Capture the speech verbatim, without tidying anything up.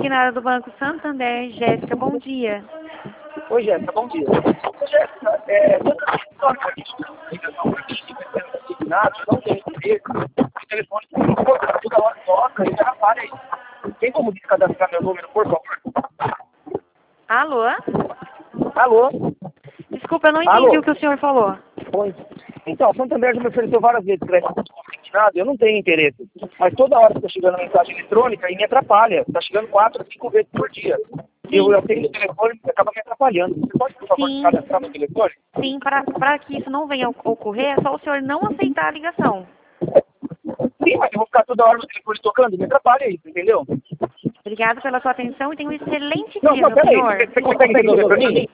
consignada do Banco Santander, Jéssica, bom dia. Oi, Jéssica, bom dia. Ô, Jéssica, é, toda a história que a gente ligação para mim, consignado, não tem emprego, o telefone toda, toda hora toca e atrapalha aí. Tem como descadastrar meu número, por favor? Alô? Alô? Desculpa, eu não entendi Alô? o que o senhor falou. Oi. Então, o Santander já me ofereceu várias vezes crédito consignado, eu não tenho interesse. Mas toda hora que está chegando mensagem eletrônica e me atrapalha. Está chegando quatro, cinco vezes por dia. E eu atendo o telefone e acaba me atrapalhando. Você pode, por favor, Sim. cadastrar meu telefone? Sim, para que isso não venha a ocorrer, é só o senhor não aceitar a ligação. Sim, mas eu vou ficar toda hora no telefone tocando, me atrapalha isso, entendeu? Obrigada pela sua atenção e tenha um excelente Não, dia, não, meu peraí, senhor. você, você consegue resolver para mim?